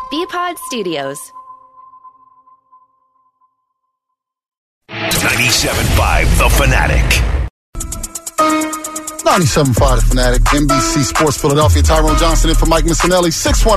BPod Studios. 97.5 The Fanatic. 97.5 The Fanatic, NBC Sports Philadelphia. Tyrone Johnson in for Mike Missinelli.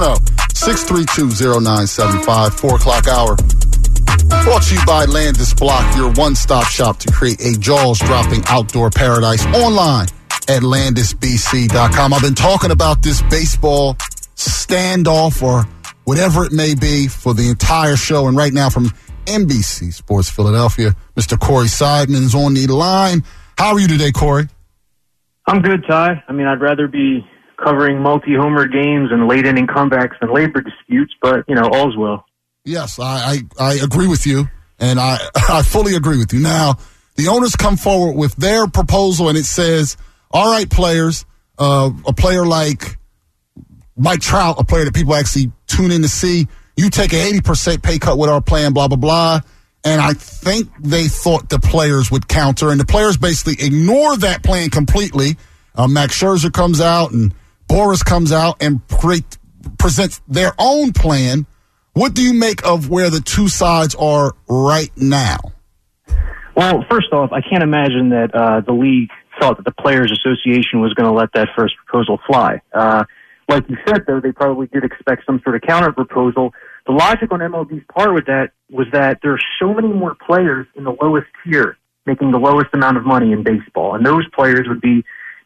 610-632-0975, 4 o'clock hour. Brought to you by Landis Block, your one-stop shop to create a jaws-dropping outdoor paradise. Online at landisbc.com. I've been talking about this baseball standoff or whatever it may be for the entire show. And right now from NBC Sports Philadelphia, Mr. Corey Seidman's on the line. How are you today, Corey? I'm good, Ty. I mean, I'd rather be covering multi-homer games and late-inning comebacks than labor disputes, but, all's well. Yes, I agree with you, and I fully agree with you. Now, the owners come forward with their proposal, and it says, all right, players, a player like Mike Trout, a player that people actually tune in to see, you take an 80% pay cut with our plan, blah, blah, blah. And I think they thought the players would counter, and the players basically ignore that plan completely. Max Scherzer comes out, and Boras comes out and presents their own plan. What do you make of where the two sides are right now? Well, first off, I can't imagine that the league thought that the Players Association was going to let that first proposal fly. Like you said, though, they probably did expect some sort of counter proposal. The logic on MLB's part with that was that there are so many more players in the lowest tier making the lowest amount of money in baseball, and those players would be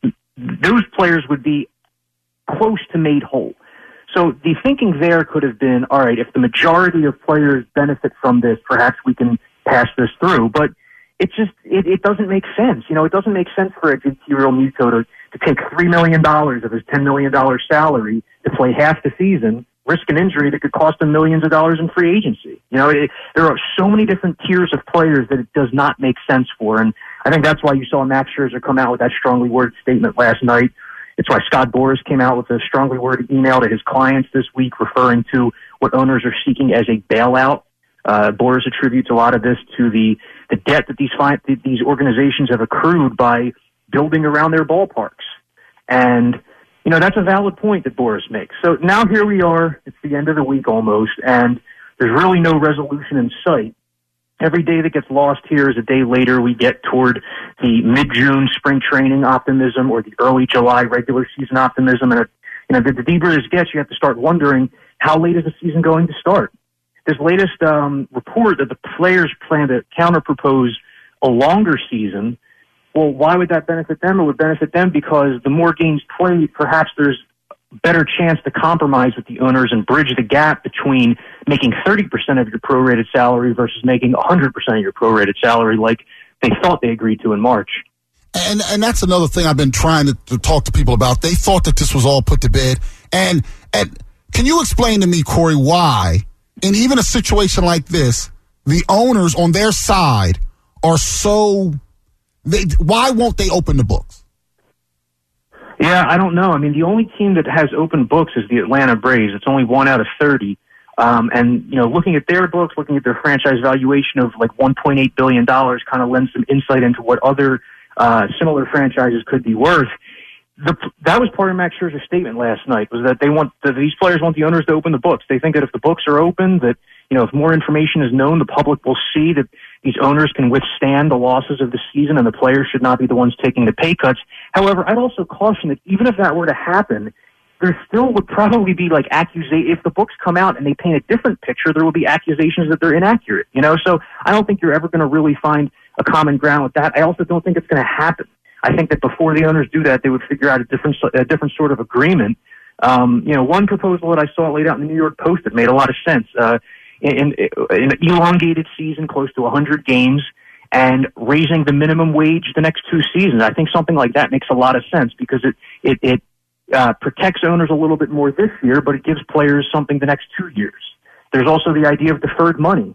close to made whole. So the thinking there could have been, all right, if the majority of players benefit from this, perhaps we can pass this through. But it doesn't make sense. It doesn't make sense for a JT Realmuto to take $3 million of his $10 million salary to play half the season, risk an injury that could cost him millions of dollars in free agency. There are so many different tiers of players that it does not make sense for. And I think that's why you saw Max Scherzer come out with that strongly worded statement last night. It's why Scott Boras came out with a strongly worded email to his clients this week referring to what owners are seeking as a bailout. Boras attributes a lot of this to the debt that these organizations have accrued by building around their ballparks. And, that's a valid point that Boras makes. So now here we are. It's the end of the week almost, and there's really no resolution in sight. Every day that gets lost here is a day later we get toward the mid-June spring training optimism or the early July regular season optimism. And, the deeper this gets, you have to start wondering, how late is the season going to start? This latest report that the players plan to counter-propose a longer season. Well, why would that benefit them? It would benefit them because the more games played, perhaps there's a better chance to compromise with the owners and bridge the gap between making 30% of your prorated salary versus making 100% of your prorated salary like they thought they agreed to in March. And that's another thing I've been trying to talk to people about. They thought that this was all put to bed. And can you explain to me, Corey, why, in even a situation like this, the owners on their side are so... why won't they open the books? Yeah, I don't know. I mean, the only team that has open books is the Atlanta Braves. It's only 1 out of 30. And, looking at their books, looking at their franchise valuation of like $1.8 billion kind of lends some insight into what other similar franchises could be worth. That was part of Max Scherzer's statement last night, was that these players want the owners to open the books. They think that if the books are open, that, if more information is known, the public will see that these owners can withstand the losses of the season and the players should not be the ones taking the pay cuts. However, I'd also caution that even if that were to happen, there still would probably be if the books come out and they paint a different picture, there will be accusations that they're inaccurate, So I don't think you're ever going to really find a common ground with that. I also don't think it's going to happen. I think that before the owners do that, they would figure out a different sort of agreement. One proposal that I saw laid out in the New York Post that made a lot of sense. In an elongated season, close to 100 games, and raising the minimum wage the next 2 seasons. I think something like that makes a lot of sense because it protects owners a little bit more this year, but it gives players something the next 2 years. There's also the idea of deferred money.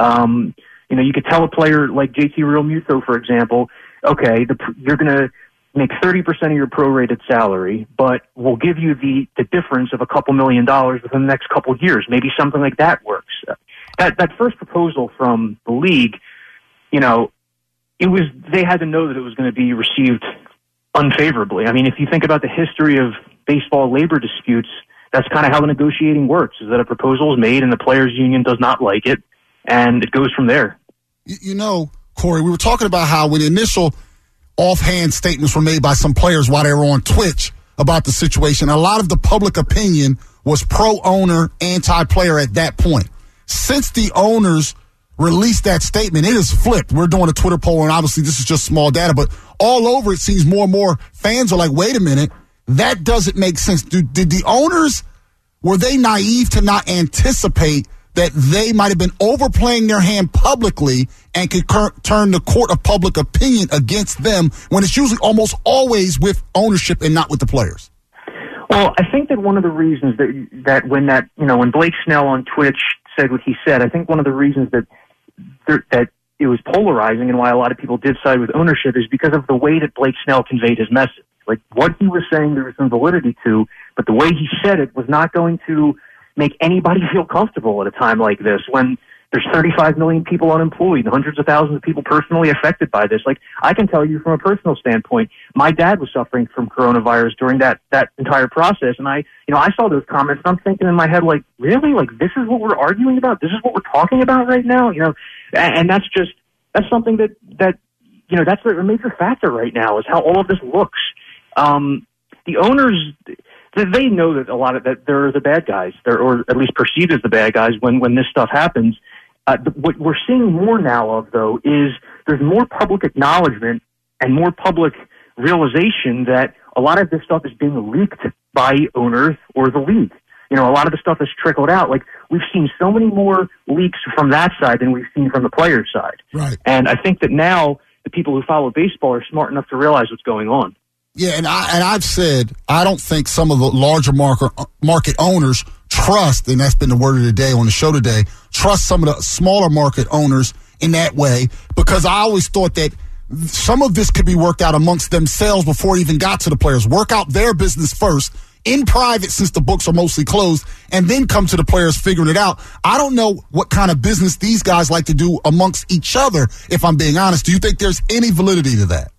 You could tell a player like JT Realmuto, for example, okay, you're going to make 30% of your prorated salary, but we'll give you the difference of a couple $1 million within the next couple of years. Maybe something like that works. That first proposal from the league, they had to know that it was going to be received unfavorably. I mean, if you think about the history of baseball labor disputes, that's kind of how the negotiating works, is that a proposal is made and the players' union does not like it, and it goes from there. You know, Corey, we were talking about how when the initial offhand statements were made by some players while they were on Twitch about the situation, a lot of the public opinion was pro-owner, anti-player at that point. Since the owners released that statement, it has flipped. We're doing a Twitter poll, and obviously this is just small data, but all over it seems more and more fans are like, wait a minute, that doesn't make sense. Did the owners, were they naive to not anticipate that they might have been overplaying their hand publicly and could turn the court of public opinion against them when it's usually almost always with ownership and not with the players? Well, I think that one of the reasons that when Blake Snell on Twitch said what he said, I think one of the reasons that it was polarizing and why a lot of people did side with ownership is because of the way that Blake Snell conveyed his message. Like, what he was saying, there was some validity to, but the way he said it was not going to make anybody feel comfortable at a time like this when there's 35 million people unemployed and hundreds of thousands of people personally affected by this. Like, I can tell you from a personal standpoint, my dad was suffering from coronavirus during that entire process. And I saw those comments and I'm thinking in my head, like, really? Like, this is what we're arguing about? This is what we're talking about right now? And that's something that that's a major factor right now is how all of this looks. The owners, they know that they're the bad guys, or at least perceived as the bad guys when this stuff happens. What we're seeing more now of, though, is there's more public acknowledgement and more public realization that a lot of this stuff is being leaked by owners or the league. A lot of the stuff has trickled out. Like, we've seen so many more leaks from that side than we've seen from the players' side. Right. And I think that now the people who follow baseball are smart enough to realize what's going on. Yeah, and I've said I don't think some of the larger market owners trust, and that's been the word of the day on the show today, trust some of the smaller market owners in that way, because I always thought that some of this could be worked out amongst themselves before it even got to the players. Work out their business first in private, since the books are mostly closed, and then come to the players figuring it out. I don't know what kind of business these guys like to do amongst each other, if I'm being honest. Do you think there's any validity to that?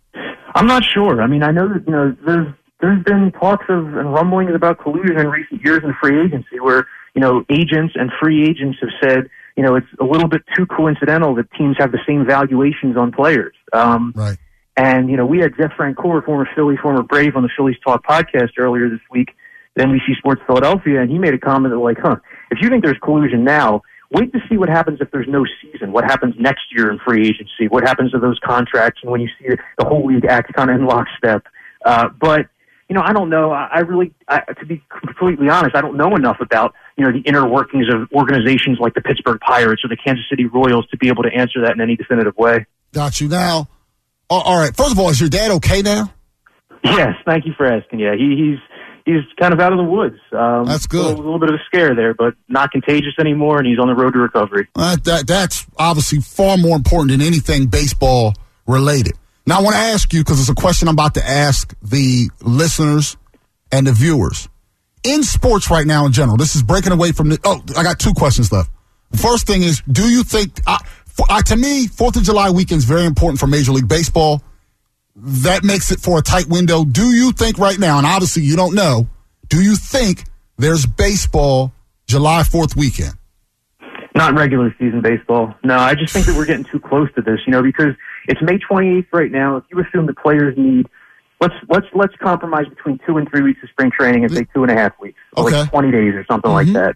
I'm not sure. I mean, I know that there's been talks of and rumblings about collusion in recent years in free agency, where agents and free agents have said it's a little bit too coincidental that teams have the same valuations on players. Right. And we had Jeff Francoeur, former Philly, former Brave, on the Phillies Talk podcast earlier this week at NBC Sports Philadelphia, and he made a comment that if you think there's collusion now, wait to see what happens if there's no season. What happens next year in free agency? What happens to those contracts? And when you see the whole league act kind of in lockstep. But I don't know. To be completely honest, I don't know enough about the inner workings of organizations like the Pittsburgh Pirates or the Kansas City Royals to be able to answer that in any definitive way. Got you. Now, all right. First of all, is your dad okay now? Yes, thank you for asking. Yeah, he's kind of out of the woods. That's good. A little bit of a scare there, but not contagious anymore, and he's on the road to recovery. That's obviously far more important than anything baseball related. Now, I want to ask you, because it's a question I'm about to ask the listeners and the viewers. In sports right now in general, this is breaking away from I got two questions left. The first thing is, do you think, to me, 4th of July weekend is very important for Major League Baseball. That makes it for a tight window. Do you think right now, and obviously you don't know, do you think there's baseball July 4th weekend? Not regular season baseball. No, I just think that we're getting too close to this, because it's May 28th right now. If you assume the players need, let's compromise between 2 and 3 weeks of spring training and say 2.5 weeks, okay, like 20 days or something like that.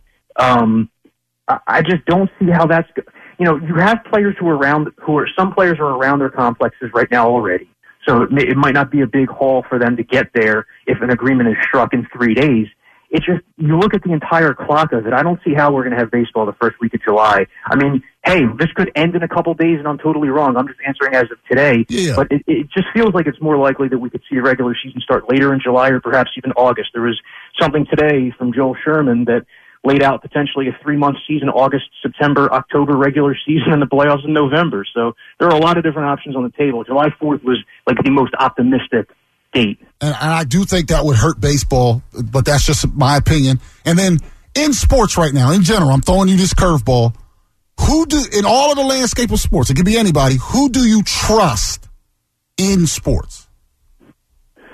I just don't see how that's. You have players some players are around their complexes right now already. So it might not be a big haul for them to get there if an agreement is struck in 3 days. It's just, you look at the entire clock of it, I don't see how we're going to have baseball the first week of July. I mean, hey, this could end in a couple days and I'm totally wrong. I'm just answering as of today. Yeah. But it just feels like it's more likely that we could see a regular season start later in July or perhaps even August. There was something today from Joel Sherman that laid out potentially a 3-month season, August, September, October regular season, and the playoffs in November. So there are a lot of different options on the table. July 4th was like the most optimistic date. And I do think that would hurt baseball, but that's just my opinion. And then in sports right now, in general, I'm throwing you this curveball. In all of the landscape of sports, it could be anybody, who do you trust in sports?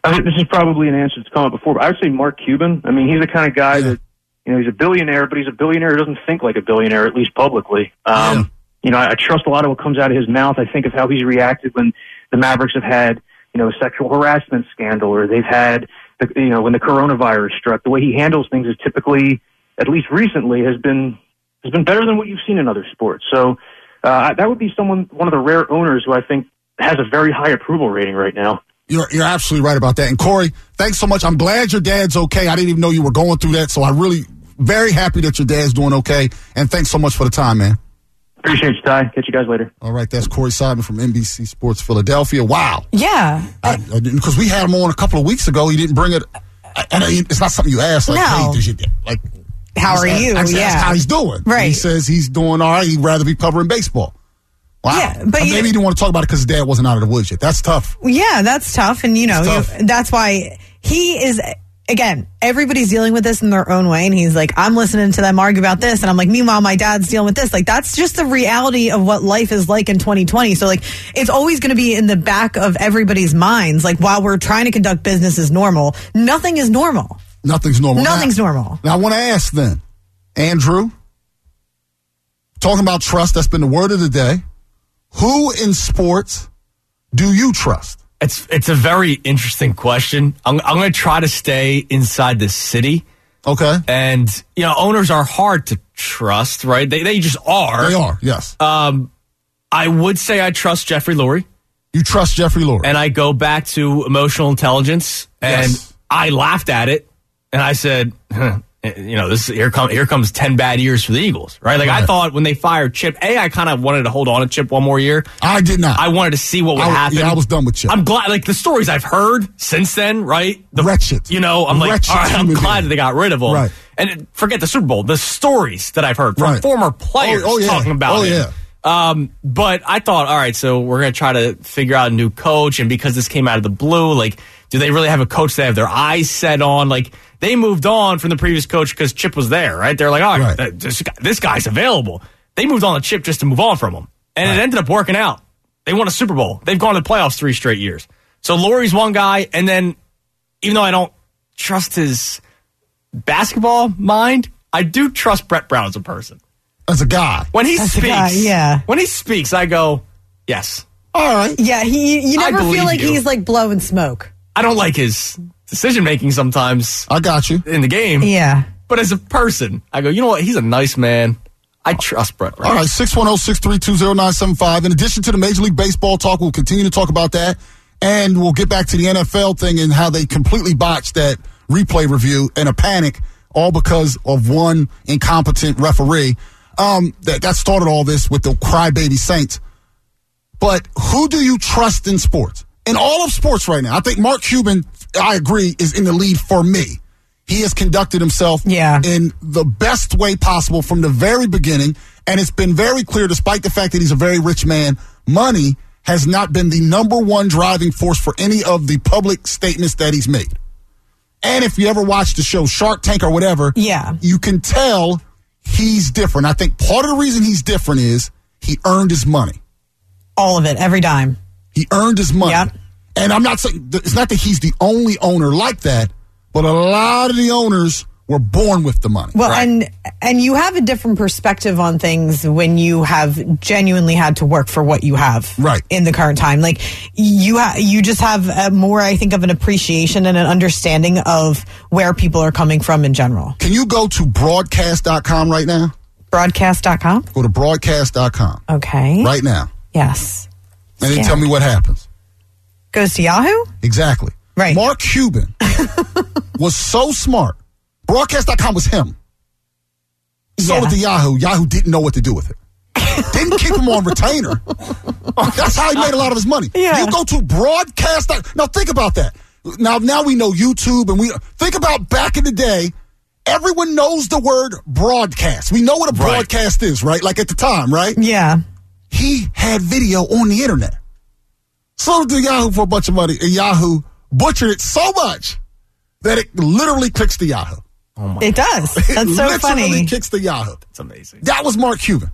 I think this is probably an answer that's come up before, but I would say Mark Cuban. I mean, he's the kind of guy that, he's a billionaire, but he's a billionaire who doesn't think like a billionaire, at least publicly. I trust a lot of what comes out of his mouth. I think of how he's reacted when the Mavericks have had, a sexual harassment scandal, or they've had, when the coronavirus struck. The way he handles things is typically, at least recently, has been better than what you've seen in other sports. So that would be one of the rare owners who I think has a very high approval rating right now. You're absolutely right about that. And Corey, thanks so much. I'm glad your dad's okay. I didn't even know you were going through that, so I'm really very happy that your dad's doing okay. And thanks so much for the time, man. Appreciate you, Ty. Catch you guys later. All right, that's Corey Seidman from NBC Sports Philadelphia. Wow. Yeah. Because we had him on a couple of weeks ago. He didn't bring it. And it's not something you ask. Like, no. Hey, how are you? Ask how he's doing. Right. He says he's doing all right. He'd rather be covering baseball. Wow. Yeah, but maybe he didn't want to talk about it because his dad wasn't out of the woods yet. That's tough. Yeah, that's tough. And, that's why he is, again, everybody's dealing with this in their own way. And he's like, I'm listening to them argue about this. And I'm like, meanwhile, my dad's dealing with this. Like, that's just the reality of what life is like in 2020. So, like, it's always going to be in the back of everybody's minds. Like, while we're trying to conduct business as normal, nothing is normal. Nothing's normal. Nothing's normal. Now, I want to ask then, Andrew, talking about trust, that's been the word of the day. Who in sports do you trust? It's a very interesting question. I'm going to try to stay inside the city. Okay. And, owners are hard to trust, right? They just are. They are, yes. I would say I trust Jeffrey Lurie. You trust Jeffrey Lurie. And I go back to emotional intelligence, and I laughed at it, and I said, here comes 10 bad years for the Eagles, right? Like, I thought when they fired Chip, I kind of wanted to hold on to Chip one more year. I did not. I wanted to see what would happen. Yeah, I was done with Chip. I'm glad, like, the stories I've heard since then, right? Wretched. I'm like, all right, I'm glad that they got rid of him. Right. And forget the Super Bowl, the stories that I've heard from former players talking about it. But I thought, all right, so we're going to try to figure out a new coach, and because this came out of the blue, like, do they really have a coach they have their eyes set on? Like, they moved on from the previous coach because Chip was there, right? They're like, all right, this guy's available. They moved on to Chip just to move on from him. And it ended up working out. They won a Super Bowl. They've gone to the playoffs 3 straight years. So Lurie's one guy, and then even though I don't trust his basketball mind, I do trust Brett Brown as a person. As a guy. When he speaks, when he speaks, I go, yes. All right. Yeah, you never feel like he's like blowing smoke. I don't like his decision-making sometimes. I got you. In the game. Yeah. But as a person, I go, you know what? He's a nice man. I trust Brett Brown. All right, 610-632-0975. In addition to the Major League Baseball talk, we'll continue to talk about that. And we'll get back to the NFL thing and how they completely botched that replay review in a panic, all because of one incompetent referee. That started all this with the crybaby Saints. But who do you trust in sports? In all of sports right now, I think Mark Cuban, I agree, is in the lead for me. He has conducted himself in the best way possible from the very beginning, and it's been very clear, despite the fact that he's a very rich man, money has not been the number one driving force for any of the public statements that he's made. And if you ever watch the show Shark Tank or whatever, you can tell he's different. I think part of the reason he's different is he earned his money. All of it, every dime. He earned his money. Yep. And I'm not saying, it's not that he's the only owner like that, but a lot of the owners were born with the money. Well, and you have a different perspective on things when you have genuinely had to work for what you have in the current time. Like, you just have more, I think, of an appreciation and an understanding of where people are coming from in general. Can you go to broadcast.com right now? Broadcast.com? Go to broadcast.com. Okay. Right now. Yes. And then tell me what happens. Goes to Yahoo? Exactly. Right. Mark Cuban was so smart. Broadcast.com was him. He sold it to Yahoo. Yahoo didn't know what to do with it. Didn't keep him on retainer. That's how he made a lot of his money. Yeah. You go to broadcast. Now think about that. Now we know YouTube, and we think about back in the day. Everyone knows the word broadcast. We know what a broadcast is, right? Like at the time, right? Yeah. He had video on the internet. Sold it to Yahoo for a bunch of money, and Yahoo butchered it so much that it literally clicks to Yahoo. Oh my it does. That's so funny. It literally kicks to Yahoo. That's amazing. That was Mark Cuban.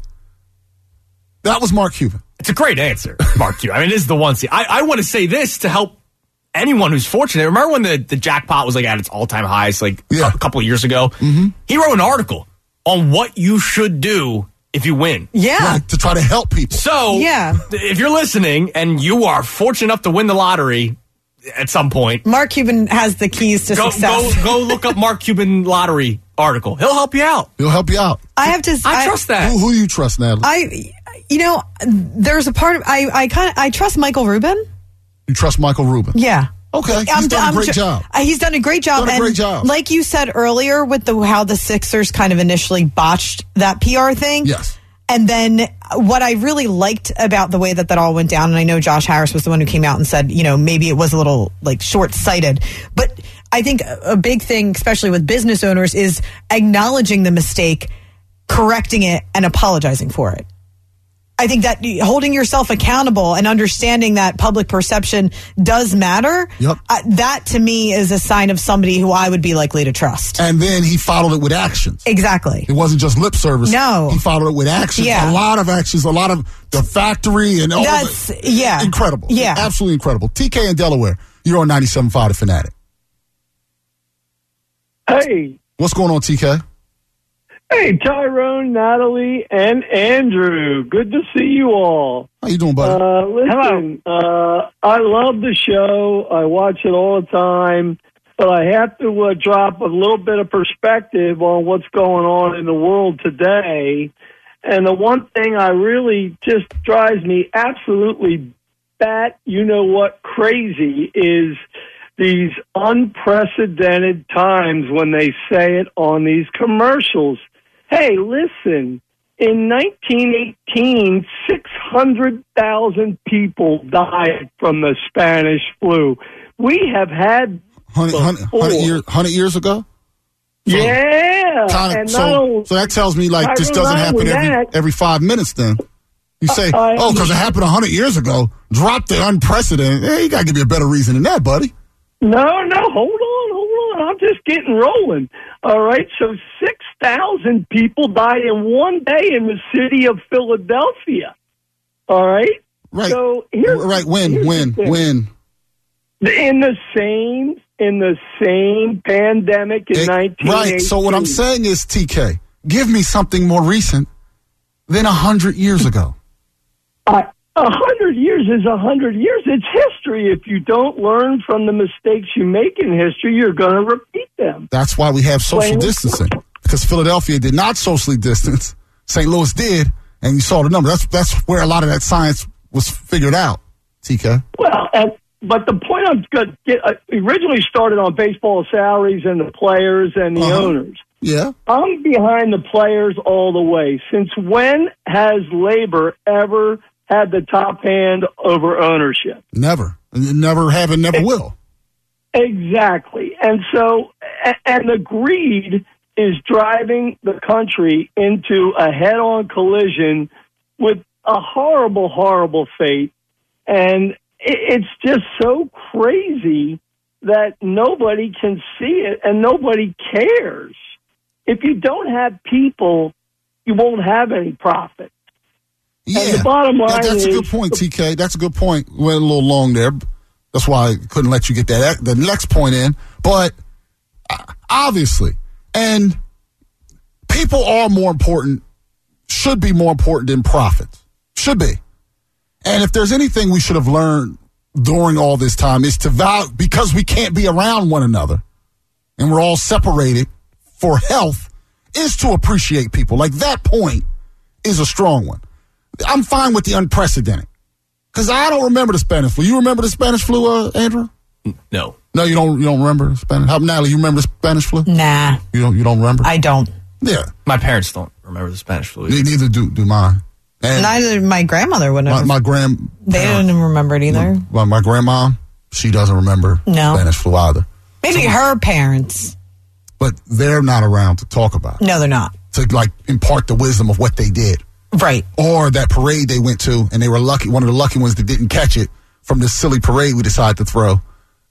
That was Mark Cuban. It's a great answer, Mark Cuban. I mean, it is the one. I want to say this to help anyone who's fortunate. Remember when the jackpot was like at its all-time highs a couple of years ago? Mm-hmm. He wrote an article on what you should do if you win. Yeah. Right, to try to help people. So, if you're listening and you are fortunate enough to win the lottery at some point, Mark Cuban has the keys to success. Go look up Mark Cuban lottery article. He'll help you out. I trust that. Who do you trust, Natalie? There's a part of I trust Michael Rubin. You trust Michael Rubin? Yeah. Okay, he's done a great job. He's done a great job. Like you said earlier with how the Sixers kind of initially botched that PR thing. Yes. And then what I really liked about the way that all went down, and I know Josh Harris was the one who came out and said, maybe it was a little short-sighted, but I think a big thing, especially with business owners, is acknowledging the mistake, correcting it, and apologizing for it. I think that holding yourself accountable and understanding that public perception does matter, that to me is a sign of somebody who I would be likely to trust. And then he followed it with actions. Exactly. It wasn't just lip service. No. He followed it with actions. Yeah. A lot of actions, a lot of the factory and all That's, of it. Yeah. Incredible. Yeah. Absolutely incredible. TK in Delaware, you're on 97.5 The Fanatic. Hey. What's going on, TK? Hey, Tyrone, Natalie, and Andrew. Good to see you all. How you doing, buddy? Listen, I love the show. I watch it all the time. But I have to drop a little bit of perspective on what's going on in the world today. And the one thing I really just drives me absolutely crazy is these unprecedented times when they say it on these commercials. Hey, listen, in 1918, 600,000 people died from the Spanish flu. We have had 100 years ago? Yeah. So that tells me this doesn't happen every 5 minutes then. You say, because it happened 100 years ago. Drop the unprecedented. Hey, you got to give me a better reason than that, buddy. No, hold on. I'm just getting rolling. All right, so 6,000 people died in one day in the city of Philadelphia. All right? Right. So when? In the same pandemic in 1918. Right, so what I'm saying is, TK, give me something more recent than 100 years ago. 100 years is 100 years. It's history. If you don't learn from the mistakes you make in history, you're going to repeat them. That's why we have social distancing, because Philadelphia did not socially distance. St. Louis did, and you saw the number. That's where a lot of that science was figured out, TK. Well, but the point I'm going to get originally started on baseball salaries and the players and the owners. Yeah. I'm behind the players all the way. Since when has labor ever had the top hand over ownership? Never. Never have and never will. Exactly. And so, and the greed is driving the country into a head-on collision with a horrible, horrible fate. And it's just so crazy that nobody can see it and nobody cares. If you don't have people, you won't have any profit. Yeah, and the bottom line that's a good point, TK. That's a good point. Went a little long there. That's why I couldn't let you get the next point in. But obviously, and people are more important, should be more important than profits. Should be. And if there's anything we should have learned during all this time is to value, because we can't be around one another and we're all separated for health, is to appreciate people. Like, that point is a strong one. I'm fine with the unprecedented, because I don't remember the Spanish flu. You remember the Spanish flu, Andrew? No. No, you don't remember the Spanish. How, Natalie, you remember the Spanish flu? Nah. You don't remember? I don't. Yeah. My parents don't remember the Spanish flu. Neither do mine. And neither my grandmother wouldn't have. They didn't remember it either. My grandma, she doesn't remember Spanish flu either. Maybe her parents. But they're not around to talk about it. No, they're not. To impart the wisdom of what they did. Right. Or that parade they went to, and they were lucky, one of the lucky ones that didn't catch it from this silly parade we decided to throw.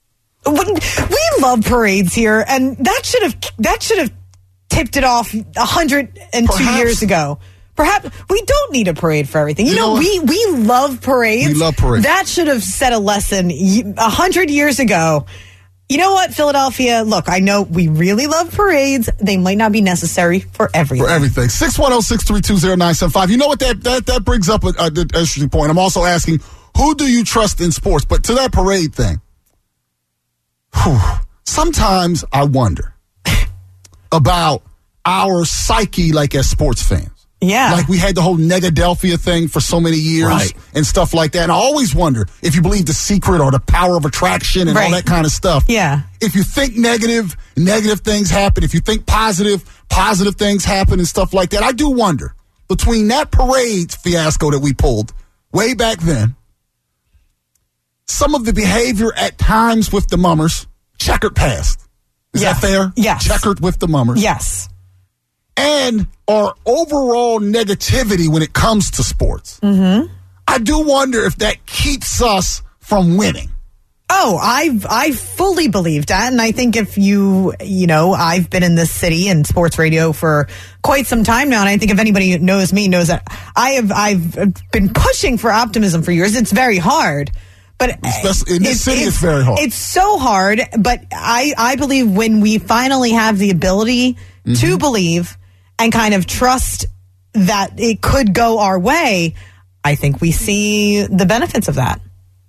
We love parades here, and that should have tipped it off 102 years ago. perhaps we don't need a parade for everything. You know we love parades. We love parades. That should have set a lesson 100 years ago. You know what, Philadelphia? Look, I know we really love parades. They might not be necessary for everything. 610-632-0975. You know what? That brings up an interesting point. I'm also asking, who do you trust in sports? But to that parade thing, sometimes I wonder about our psyche, like as sports fans. Yeah. Like we had the whole Negadelphia thing for so many years and stuff like that. And I always wonder if you believe the secret or the power of attraction and all that kind of stuff. Yeah. If you think negative things happen. If you think positive things happen and stuff like that. I do wonder, between that parade fiasco that we pulled way back then, some of the behavior at times with the Mummers, checkered past. Is that fair? Yes. Checkered with the Mummers. Yes. And our overall negativity when it comes to sports. Mm-hmm. I do wonder if that keeps us from winning. Oh, I fully believe that. And I think if I've been in this city and sports radio for quite some time now. And I think if anybody knows me knows that I've been pushing for optimism for years. It's very hard. But in this city, it's very hard. It's so hard. But I believe when we finally have the ability to believe and kind of trust that it could go our way, I think we see the benefits of that.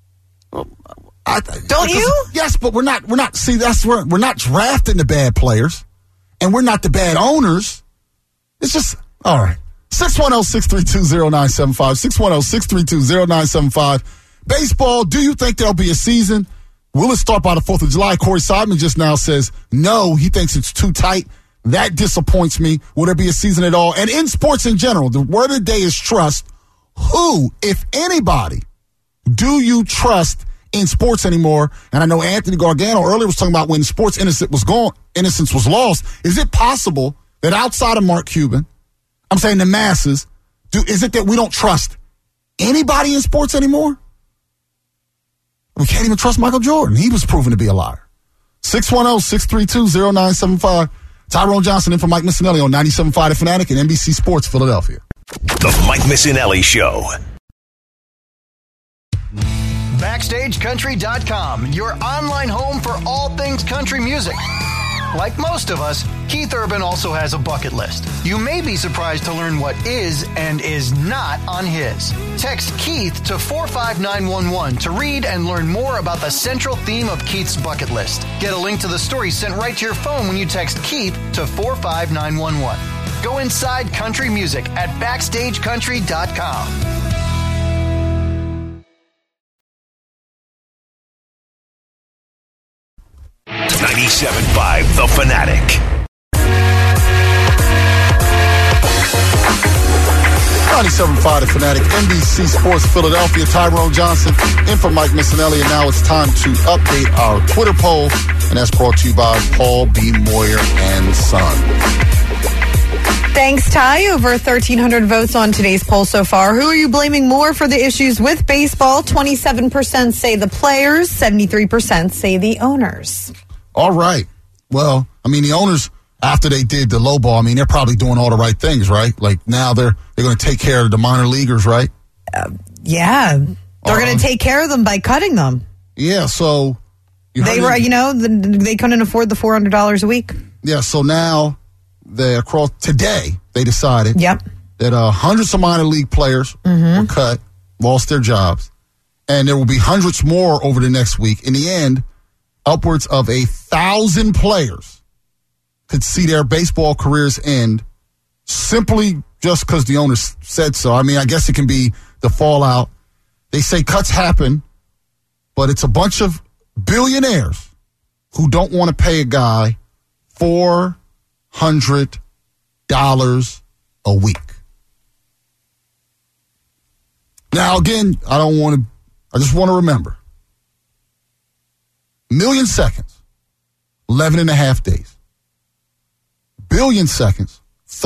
Don't you? Yes, but we're not. See, that's where we're not drafting the bad players, and we're not the bad owners. It's just all right. 610-632-0975. 610-632-0975. Baseball. Do you think there'll be a season? Will it start by the 4th of July? Corey Seidman just now says no. He thinks it's too tight. That disappoints me. Will there be a season at all? And in sports in general, the word of the day is trust. Who, if anybody, do you trust in sports anymore? And I know Anthony Gargano earlier was talking about when sports innocence was lost. Is it possible that outside of Mark Cuban, I'm saying the masses, is it that we don't trust anybody in sports anymore? We can't even trust Michael Jordan. He was proven to be a liar. 610-632-0975. Tyrone Johnson in for Mike Missinelli on 97.5 The Fanatic and NBC Sports Philadelphia. The Mike Missinelli Show. BackstageCountry.com, your online home for all things country music. Like most of us, Keith Urban also has a bucket list. You may be surprised to learn what is and is not on his. Text Keith to 45911 to read and learn more about the central theme of Keith's bucket list. Get a link to the story sent right to your phone when you text Keith to 45911. Go inside country music at BackstageCountry.com. 97.5 The Fanatic. 97.5 The Fanatic, NBC Sports Philadelphia. Tyrone Johnson in for Mike Missinelli. And now it's time to update our Twitter poll. And that's brought to you by Paul B. Moyer and Son. Thanks, Ty. Over 1,300 votes on today's poll so far. Who are you blaming more for the issues with baseball? 27% say the players, 73% say the owners. All right. Well, I mean, the owners, after they did the low ball, I mean, they're probably doing all the right things, right? Like now they're going to take care of the minor leaguers, right? Yeah. They're going to take care of them by cutting them. Yeah. So they couldn't afford the $400 a week. Yeah. So now today they decided that hundreds of minor league players were cut, lost their jobs, and there will be hundreds more over the next week. In the end, upwards of 1,000 players could see their baseball careers end simply just because the owners said so. I mean, I guess it can be the fallout. They say cuts happen, but it's a bunch of billionaires who don't want to pay a guy $400 a week. Now, again, I just want to remember. Million seconds, 11 and a half days. Billion seconds,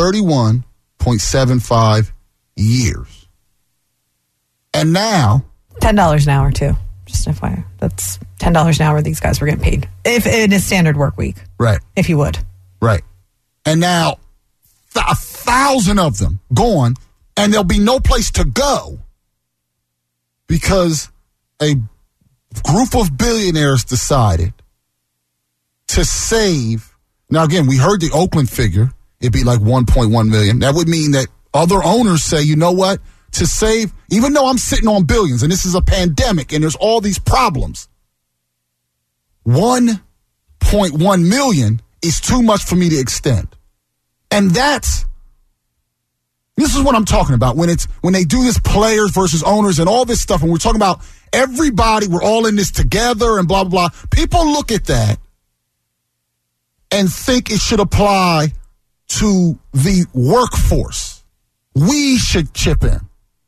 31.75 years. And now... $10 an hour, too. Just FYI. That's $10 an hour these guys were getting paid. If in a standard work week. Right. If you would. Right. And now, 1,000 of them gone And there'll be no place to go because a group of billionaires decided to save. Now, again, we heard the Oakland figure. It'd be like $1.1 million. That would mean that other owners say, you know what? To save, even though I'm sitting on billions and this is a pandemic and there's all these problems, $1.1 million is too much for me to extend. And this is what I'm talking about when they do this players versus owners and all this stuff, and we're talking about everybody, we're all in this together and blah, blah, blah. People look at that and think it should apply to the workforce. We should chip in.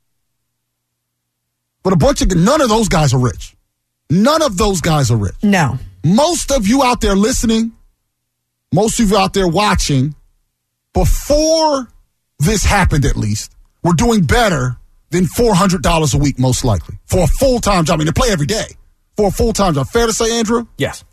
But none of those guys are rich. None of those guys are rich. No. Most of you out there listening, most of you out there watching, before this happened at least, we're doing better than $400 a week, most likely, for a full-time job. I mean, they play every day for a full-time job. Fair to say, Andrew? Yes.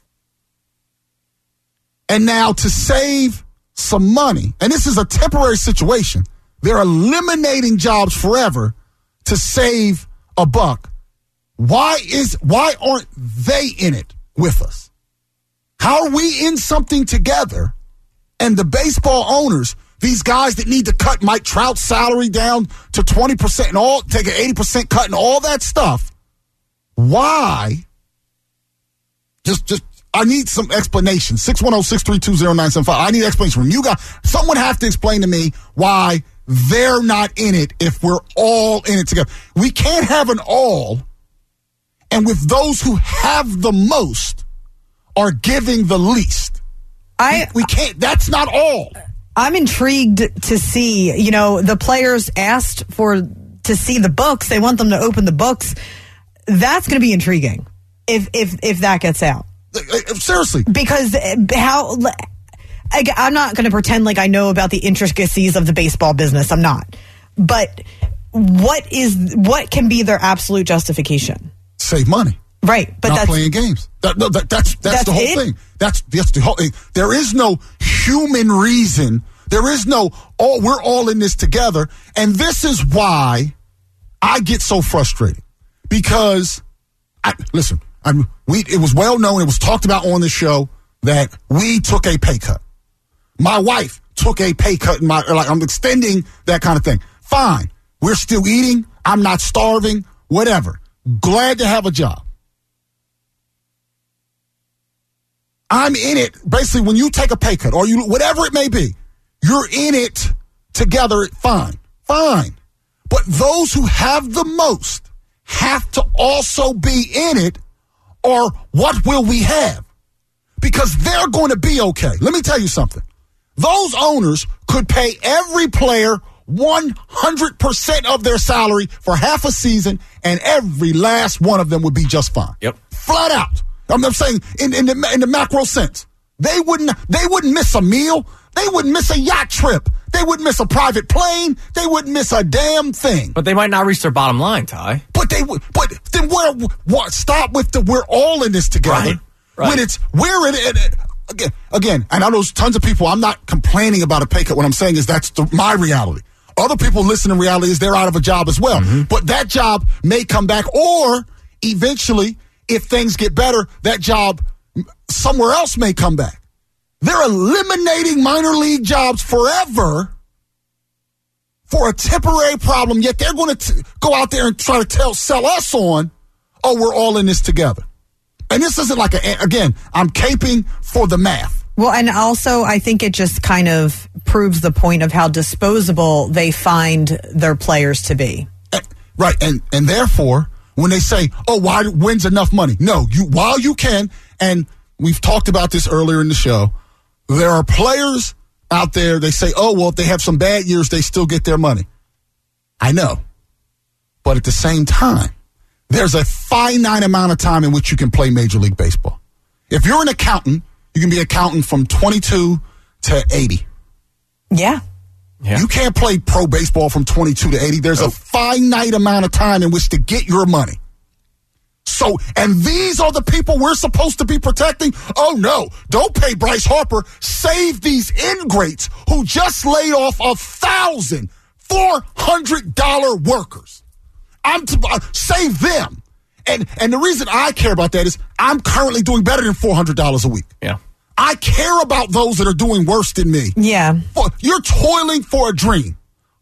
And now to save some money, and this is a temporary situation, they're eliminating jobs forever to save a buck. Why aren't they in it with us? How are we in something together? And the baseball owners, these guys that need to cut Mike Trout's salary down to 20% and all, take an 80% cut and all that stuff. Why? Just I need some explanation. 610-632-0975. I need explanation from you guys. Someone have to explain to me why they're not in it if we're all in it together. We can't have an all, and with those who have the most are giving the least. We can't. That's not all. I'm intrigued to see, the players asked to see the books. They want them to open the books. That's going to be intriguing if that gets out. Seriously. Because I'm not going to pretend like I know about the intricacies of the baseball business. I'm not. But what can be their absolute justification? Save money. Right, but not playing games. That's the whole thing. That's the whole thing. There is no human reason. There is no, we're all in this together. And this is why I get so frustrated. Because, it was well known, it was talked about on the show that we took a pay cut. My wife took a pay cut. I'm extending that kind of thing. Fine. We're still eating. I'm not starving. Whatever. Glad to have a job. I'm in it. Basically, when you take a pay cut or whatever it may be, you're in it together. Fine. But those who have the most have to also be in it, or what will we have? Because they're going to be okay. Let me tell you something. Those owners could pay every player 100% of their salary for half a season, and every last one of them would be just fine. Yep. Flat out. I'm saying in the macro sense. They wouldn't miss a meal. They wouldn't miss a yacht trip. They wouldn't miss a private plane. They wouldn't miss a damn thing. But they might not reach their bottom line, Ty. But then stop with we're all in this together. Right. When we're in it again, and I know there's tons of people, I'm not complaining about a pay cut. What I'm saying is that's my reality. Other people listening to reality is they're out of a job as well. Mm-hmm. But that job may come back, or eventually, if things get better, that job somewhere else may come back. They're eliminating minor league jobs forever for a temporary problem, yet they're going to go out there and try to sell us on, we're all in this together. And this isn't like, again, I'm caping for the math. Well, and also I think it just kind of proves the point of how disposable they find their players to be. Right, and therefore, when they say, when's enough money? No, while you can, and we've talked about this earlier in the show, there are players out there, they say, if they have some bad years, they still get their money. I know. But at the same time, there's a finite amount of time in which you can play Major League Baseball. If you're an accountant, you can be an accountant from 22 to 80. Yeah. You can't play pro baseball from 22 to 80. There's a finite amount of time in which to get your money. So, and these are the people we're supposed to be protecting? Oh, no. Don't pay Bryce Harper. Save these ingrates who just laid off 1,000 $400 workers. I'm to save them. And the reason I care about that is I'm currently doing better than $400 a week. Yeah. I care about those that are doing worse than me. Yeah. You're toiling for a dream.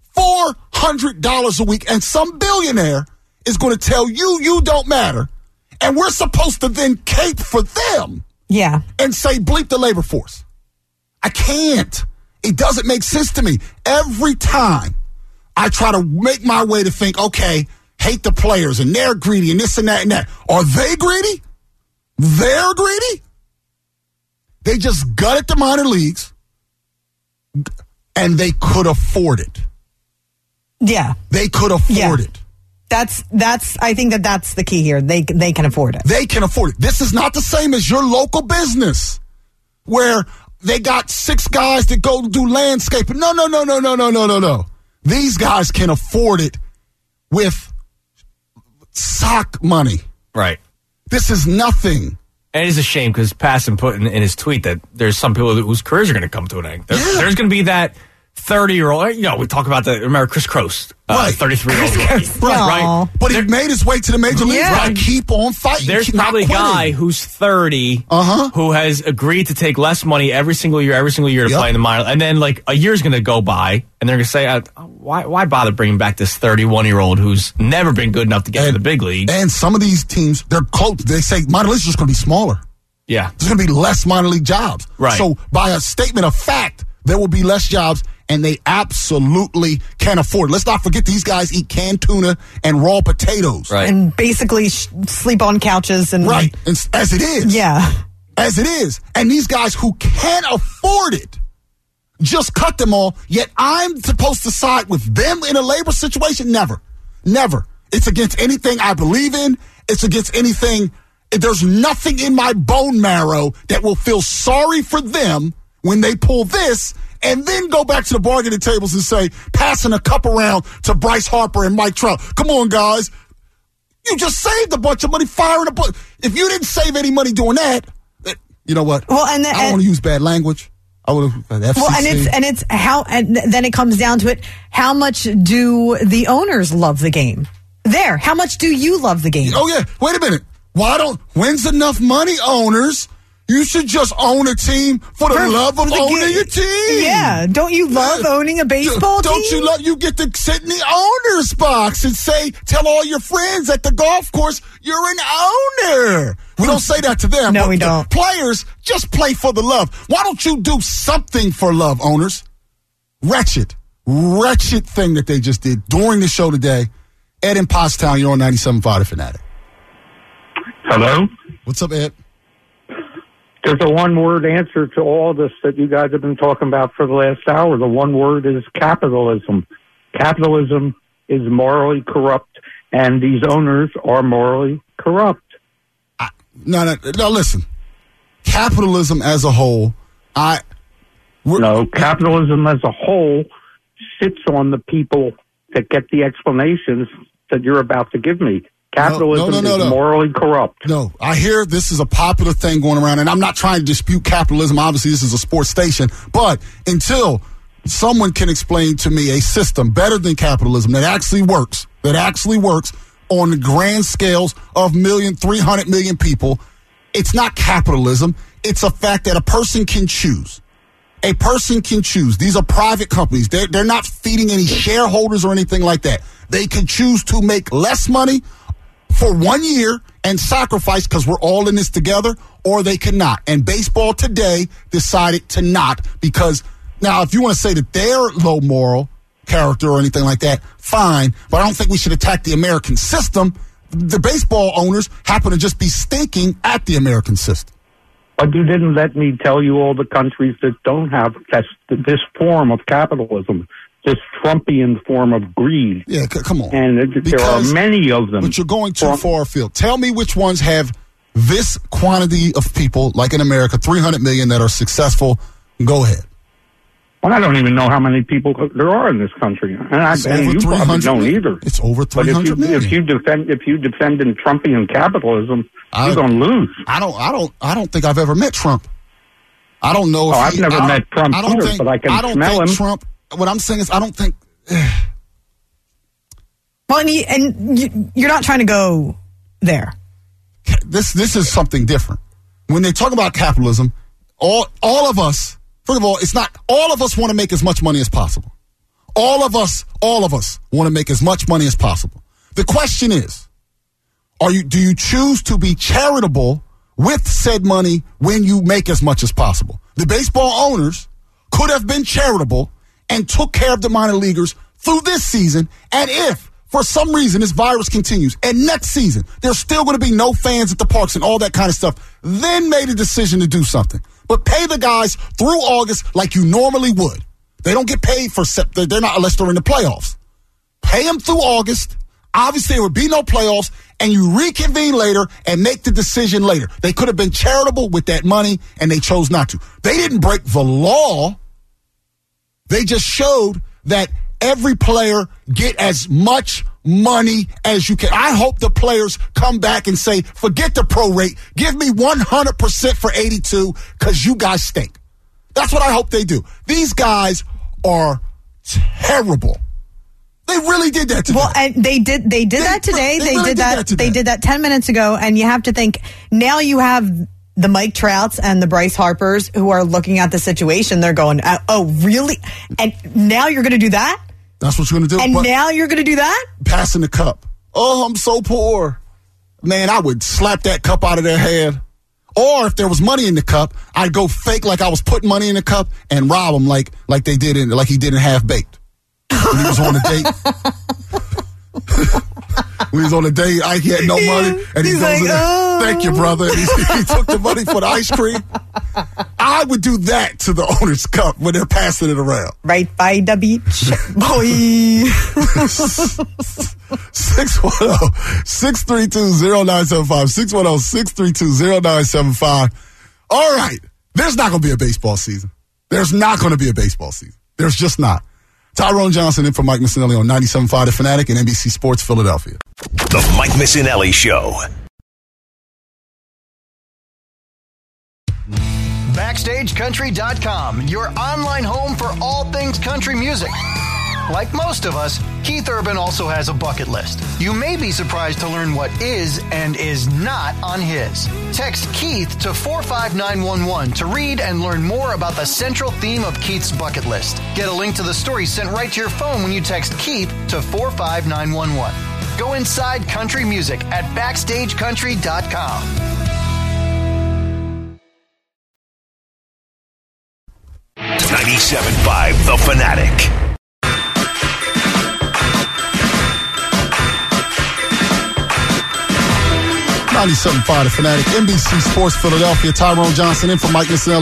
$400 a week, and some billionaire is going to tell you don't matter, and we're supposed to then cape for them. Yeah. And say, bleep the labor force. I can't. It doesn't make sense to me. Every time I try to make my way to think, okay, hate the players, and they're greedy, and this and that and that. Are they greedy? They're greedy? They just gutted the minor leagues, and they could afford it. Yeah. They could afford it. That's. I think that's the key here. They can afford it. They can afford it. This is not the same as your local business where they got 6 guys that go do landscaping. No. These guys can afford it with sock money. Right. This is nothing. And it is a shame because Passan put in his tweet that there's some people whose careers are going to come to an end. There's going to be that 30-year-old, we talk about remember Chris Croce, 33-year-old. Right. But he made his way to the major leagues. Right. Keep on fighting. There's probably a guy who's 30 who has agreed to take less money every single year to play in the minor. And then a year's going to go by and they're going to say, why bother bringing back this 31-year-old who's never been good enough to get to the big league? And some of these teams, they're close. They say minor leagues are just going to be smaller. Yeah. There's going to be less minor league jobs. Right. So by a statement of fact, there will be less jobs, and they absolutely can afford it. Let's not forget these guys eat canned tuna and raw potatoes. Right. And basically sleep on couches. Right. As it is. Yeah. As it is. And these guys who can't afford it just cut them all, yet I'm supposed to side with them in a labor situation? Never. Never. It's against anything I believe in. It's against anything. There's nothing in my bone marrow that will feel sorry for them when they pull this and then go back to the bargaining tables and say, passing a cup around to Bryce Harper and Mike Trout. Come on, guys. You just saved a bunch of money firing a bunch. If you didn't save any money doing that, you know what? Well, I don't want to use bad language. I would have FCC. Well, and it's how, and then it comes down to it. How much do the owners love the game? How much do you love the game? Oh yeah. Wait a minute. When's enough money, owners? You should just own a team for the love of owning a team. Yeah. Don't you love owning a baseball team? Don't you love, you get to sit in the owner's box and tell all your friends at the golf course, you're an owner. We don't say that to them. No, we don't. Players, just play for the love. Why don't you do something for love, owners? Wretched thing that they just did during the show today. Ed in Pottstown, you're on 97.5 The Fanatic. Hello? What's up, Ed? There's a one-word answer to all this that you guys have been talking about for the last hour. The one word is capitalism. Capitalism is morally corrupt, and these owners are morally corrupt. No, listen. Capitalism as a whole, capitalism as a whole sits on the people that get the explanations that you're about to give me. Capitalism is morally corrupt. No, I hear this is a popular thing going around, and I'm not trying to dispute capitalism. Obviously, this is a sports station. But until someone can explain to me a system better than capitalism that actually works on the grand scales of 300 million people, it's not capitalism. It's a fact that a person can choose. A person can choose. These are private companies. They're not feeding any shareholders or anything like that. They can choose to make less money for 1 year and sacrifice because we're all in this together, or they cannot. And baseball today decided to not, because now if you want to say that they're low moral character or anything like that, fine, but I don't think we should attack the American system. The baseball owners happen to just be stinking at the American system. But you didn't let me tell you all the countries that don't have this form of capitalism, this Trumpian form of greed. Yeah, come on. And there are many of them. But you're going too far afield. Tell me which ones have this quantity of people, like in America, 300 million that are successful. Go ahead. Well, I don't even know how many people there are in this country, and you probably don't either. It's over 300 million. If you defend in Trumpian capitalism, you're going to lose. I don't think I've ever met Trump. I don't know. I've never met Trump either, but I can smell him. Trump. What I'm saying is, I don't think Well, and you're not trying to go there. This is something different. When they talk about capitalism, all of us, first of all, it's not all of us want to make as much money as possible. All of us want to make as much money as possible. The question is, do you choose to be charitable with said money when you make as much as possible? The baseball owners could have been charitable and took care of the minor leaguers through this season, and if for some reason this virus continues and next season there's still going to be no fans at the parks and all that kind of stuff, then made a decision to do something. But pay the guys through August like you normally would. They don't get paid for they're not unless they're in the playoffs. Pay them through August. Obviously, there would be no playoffs, and you reconvene later and make the decision later. They could have been charitable with that money, and they chose not to. They didn't break the law. They just showed that every player get as much money as you can. I hope the players come back and say, forget the pro rate. Give me 100% for 82 because you guys stink. That's what I hope they do. These guys are terrible. They really did that today. Well, and they did that today. They did that 10 minutes ago, and you have to think now you have the Mike Trouts and the Bryce Harpers who are looking at the situation. They're going, oh, really? And now you're going to do that? That's what you're going to do? And now you're going to do that? Passing the cup. Oh, I'm so poor. Man, I would slap that cup out of their hand. Or if there was money in the cup, I'd go fake like I was putting money in the cup and rob them like he did in Half Baked. When he was on a date. When he was on a date, he had no money. And he goes like, thank you, brother. And he took the money for the ice cream. I would do that to the owner's cup when they're passing it around. Right by the beach, boy. 610-632-0975. 610-632-0975. All right. There's not going to be a baseball season. There's not going to be a baseball season. There's just not. Tyrone Johnson in for Mike Missinelli on 97.5 The Fanatic and NBC Sports Philadelphia. The Mike Missinelli Show. BackstageCountry.com, your online home for all things country music. Like most of us, Keith Urban also has a bucket list. You may be surprised to learn what is and is not on his. Text Keith to 45911 to read and learn more about the central theme of Keith's bucket list. Get a link to the story sent right to your phone when you text Keith to 45911. Go inside country music at BackstageCountry.com. 97.5 The Fanatic. 97.5 The Fanatic, NBC Sports Philadelphia. Tyrone Johnson in for Mike Missinelli.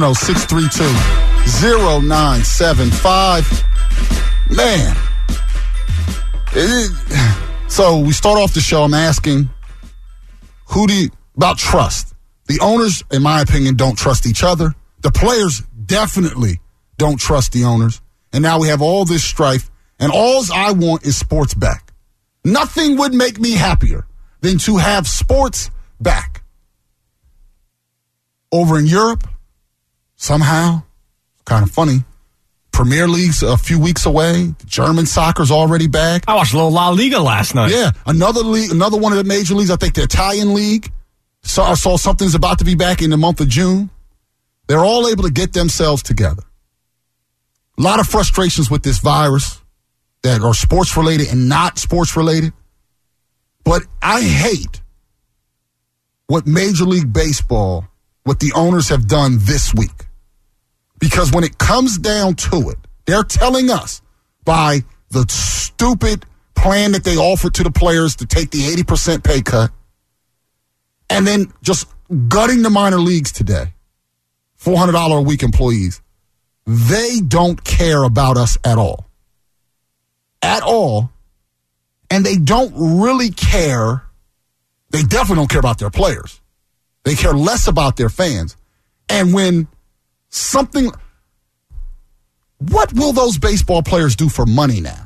610-632-0975. Man. So we start off the show. I'm asking about trust. The owners, in my opinion, don't trust each other. The players definitely don't trust the owners. And now we have all this strife. And all I want is sports back. Nothing would make me happier than to have sports back. Over in Europe, somehow, kind of funny, Premier League's a few weeks away. German soccer's already back. I watched a little La Liga last night. Yeah, another league, another one of the major leagues. I think the Italian league. So I saw something's about to be back in the month of June. They're all able to get themselves together. A lot of frustrations with this virus that are sports related and not sports related. But I hate what Major League Baseball, what the owners have done this week. Because when it comes down to it, they're telling us by the stupid plan that they offered to the players to take the 80% pay cut and then just gutting the minor leagues today, $400 a week employees, they don't care about us at all. At all. And they don't really care. They definitely don't care about their players. They care less about their fans. And when what will those baseball players do for money now?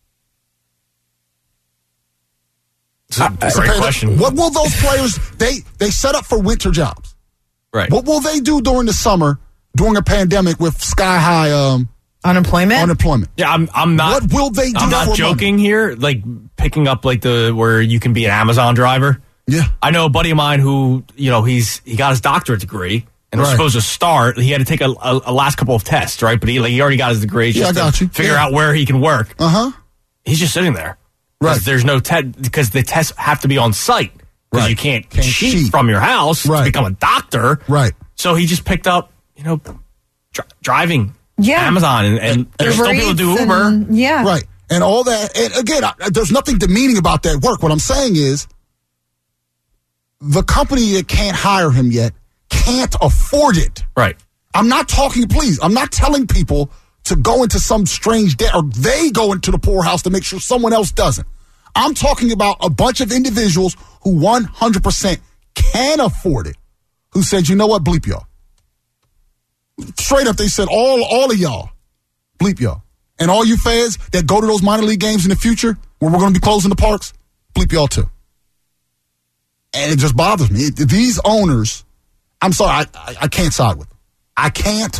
Great question. What will those players, they set up for winter jobs. Right. What will they do during the summer, during a pandemic with sky high Unemployment? Unemployment. Yeah, I'm not. What will they do? I'm not joking money? here. Like picking up like where you can be an Amazon driver. Yeah. I know a buddy of mine who, he got his doctorate degree and was supposed to start. He had to take a last couple of tests, right? But he already got his degree. Yeah, I got you. Figure out where he can work. He's just sitting there. Right. There's no because the tests have to be on site. Because you can't cheat from your house to become a doctor. Right. So he just picked up, driving Amazon and there's still people who do Uber. Right. And all that. And again, there's nothing demeaning about that work. What I'm saying is the company that can't hire him yet can't afford it. Right. I'm not telling people to go into some strange debt or they go into the poorhouse to make sure someone else doesn't. I'm talking about a bunch of individuals who 100% can afford it, who said, you know what, bleep y'all. Straight up, they said, all of y'all, bleep y'all. And all you fans that go to those minor league games in the future where we're going to be closing the parks, bleep y'all too. And it just bothers me. These owners, I'm sorry, I can't side with them. I can't.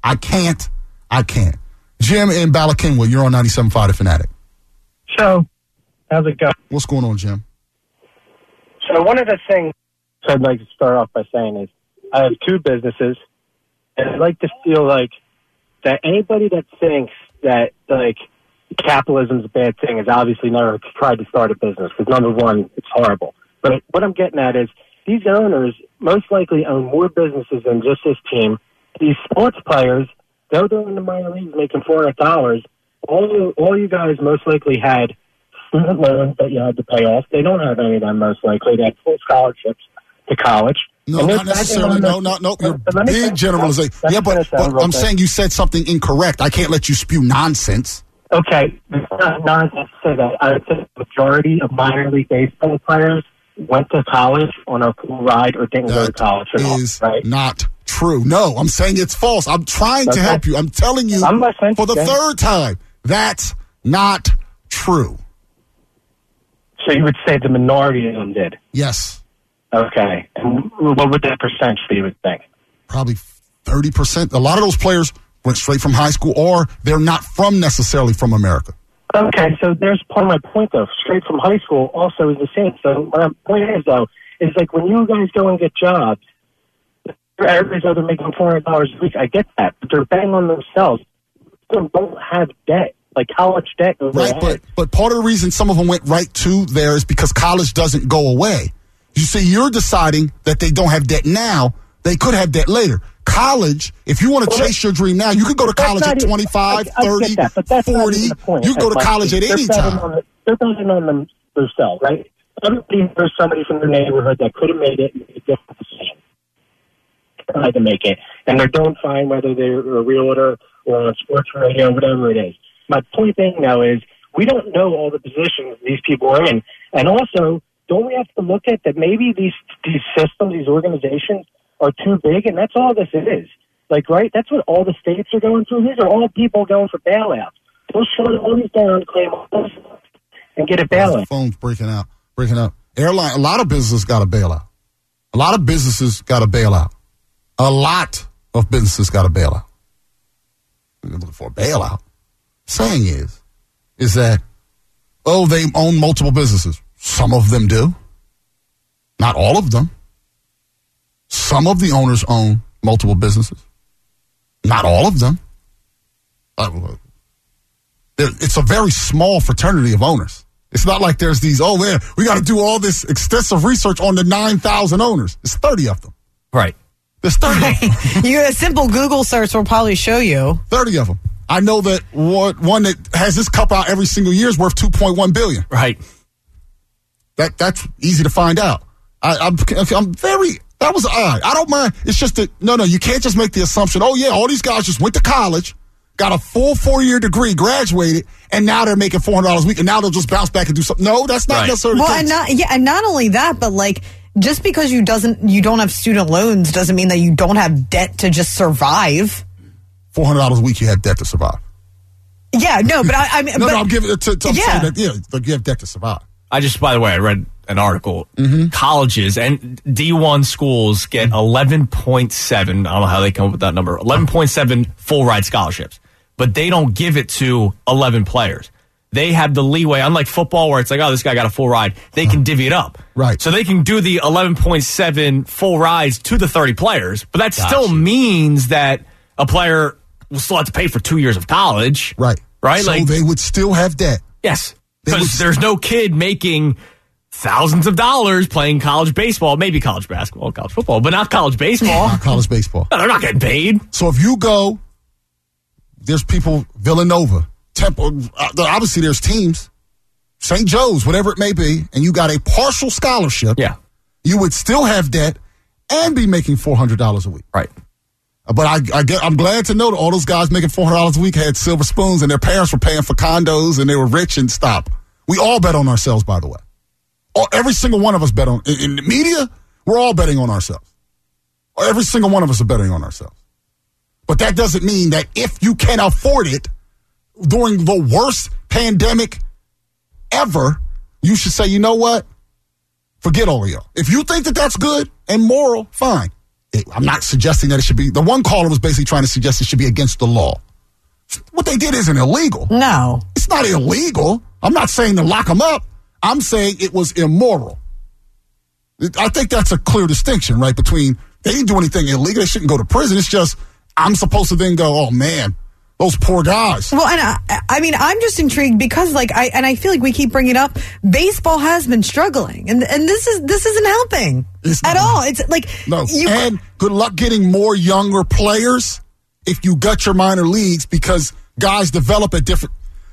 Jim in Bala Cynwyd, you're on 97.5 The Fanatic. So, how's it going? What's going on, Jim? So one of the things I'd like to start off by saying is I have two businesses, and I'd like to feel like that anybody that thinks that, like, capitalism is a bad thing has obviously never tried to start a business, because number one, it's horrible. But what I'm getting at is these owners most likely own more businesses than just this team. These sports players, though they're in the minor leagues making $400, all you guys most likely had student loans that you had to pay off. They don't have any of them most likely. They had full scholarships to college. No, not necessarily. No. You're big generalization. Yeah, but I'm saying you said something incorrect. I can't let you spew nonsense. Okay, it's not nonsense to say that. I would say the majority of minor league baseball players went to college on a full ride or didn't go to college at all. That is not true. No, I'm saying it's false. I'm trying to help you. I'm telling you for the third time. That's not true. So you would say the minority of them did? Yes. Okay. And what would that percentage be, you would think? Probably 30%. A lot of those players went straight from high school, or they're not necessarily from America. Okay, so there's part of my point, though. Straight from high school also is the same. So my point is, though, is like when you guys go and get jobs, everybody's either making $400 a week. I get that, but they're betting on themselves. They don't have debt, like college debt. Right, but part of the reason some of them went right to there is because college doesn't go away. You see, you're deciding that they don't have debt now. They could have debt later. College, if you want to chase your dream now, you could go to college at 25, 30, 40. You go to college at any time. They're betting on themselves, right? Everybody knows somebody from their neighborhood that could have made it and made a different decision. Tried to make it. And they're doing fine, whether they're a realtor or on sports radio, whatever it is. My point being now is we don't know all the positions these people are in. And also, don't we have to look at that maybe these systems, these organizations are too big, and that's all this is. Like, right? That's what all the states are going through. These are all people going for bailouts. They'll shut all these down, claim all this, and get a bailout. The phone's breaking up. Airline, a lot of businesses got a bailout. A lot of businesses got a bailout. You're looking for a bailout. Saying is that, they own multiple businesses. Some of them do. Not all of them. Some of the owners own multiple businesses. Not all of them. It's a very small fraternity of owners. It's not like there's these, we got to do all this extensive research on the 9,000 owners. It's 30 of them. Right. There's 30 of them. A simple Google search will probably show you. 30 of them. I know that one that has this cup out every single year is worth $2.1 billion. Right. That's easy to find out. That was odd. I don't mind. It's just that, you can't just make the assumption, all these guys just went to college, got a full 4-year degree, graduated, and now they're making $400 a week, and now they'll just bounce back and do something. No, that's not necessarily the case. And not only that, but like, just because you don't have student loans doesn't mean that you don't have debt to just survive. $400 a week, you have debt to survive. Yeah, no, but I'm giving it to I'm saying that, you have debt to survive. By the way, I read an article. Mm-hmm. Colleges and D1 schools get 11.7. I don't know how they come up with that number. 11.7 full ride scholarships, but they don't give it to 11 players. they have the leeway, unlike football where it's like, oh, this guy got a full ride. They can divvy it up. Right. So they can do the 11.7 full rides to the 30 players, but that still means that a player will still have to pay for 2 years of college. Right. Right? So they would still have debt. Yes. Because there's no kid making thousands of dollars playing college baseball, maybe college basketball, college football, but not college baseball. Not college baseball. No, they're not getting paid. So if you go, there's people, Villanova, Temple, obviously there's teams, St. Joe's, whatever it may be, and you got a partial scholarship. Yeah. You would still have debt and be making $400 a week. Right. But I'm glad to know that all those guys making $400 a week had silver spoons and their parents were paying for condos and they were rich and stop. We all bet on ourselves, by the way. Every single one of us bet on, in the media, we're all betting on ourselves. Every single one of us are betting on ourselves. But that doesn't mean that if you can afford it during the worst pandemic ever, you should say, you know what? Forget all of y'all. If you think that that's good and moral, fine. I'm not suggesting that it should be. The one caller was basically trying to suggest it should be against the law. What they did isn't illegal. No. It's not illegal. I'm not saying to lock them up. I'm saying it was immoral. I think that's a clear distinction, right, between they didn't do anything illegal. They shouldn't go to prison. It's just I'm supposed to then go, oh, man, those poor guys. Well, and I mean, I'm just intrigued because, I feel like we keep bringing it up. Baseball has been struggling, and this isn't helping at all. It's like and good luck getting more younger players if you gut your minor leagues because guys develop at different.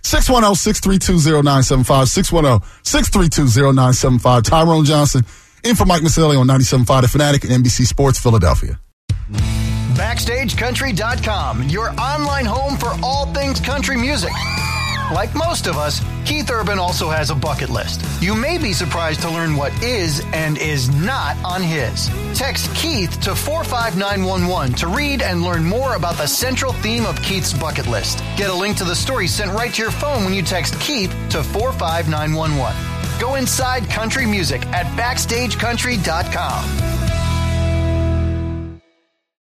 610-632-0975, 610-632-0975. Tyrone Johnson in for Mike Missanelli on 97.5 The Fanatic and NBC Sports Philadelphia. BackstageCountry.com, your online home for all things country music. Like most of us, Keith Urban also has a bucket list. You may be surprised to learn what is and is not on his. Text Keith to 45911 to read and learn more about the central theme of Keith's bucket list. Get a link to the story sent right to your phone when you text Keith to 45911. Go inside country music at BackstageCountry.com.